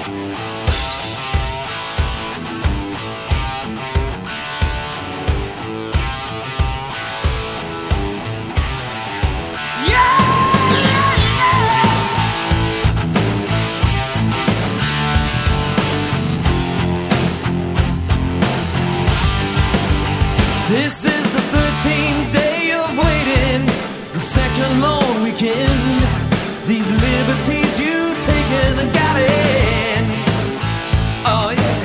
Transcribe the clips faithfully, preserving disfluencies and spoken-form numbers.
This is the thirteenth day of waiting, the second long weekend. These liberties you've taken and got in. Oh yeah.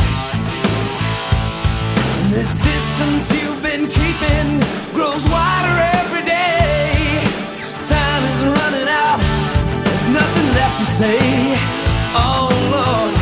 And this distance you've been keeping grows wider every day. Time is running out, there's nothing left to say. Oh Lord.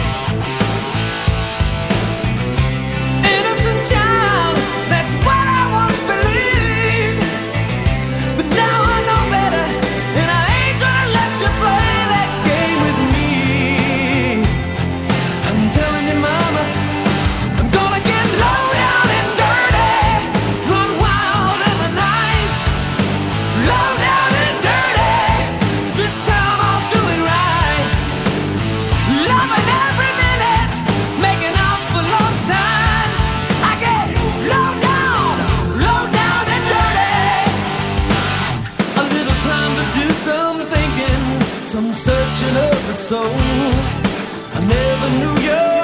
Innocent child, that's what I once believed. But now I know better, and I ain't gonna let you play that game with me. I'm telling you, mama, I'm gonna get low down and dirty, run wild in the night. Low down and dirty, this time I'll do it right. Loving every minute, making up for lost time. I get low down, low down and dirty. A little time to do some thinking, some searching of the soul. I never knew you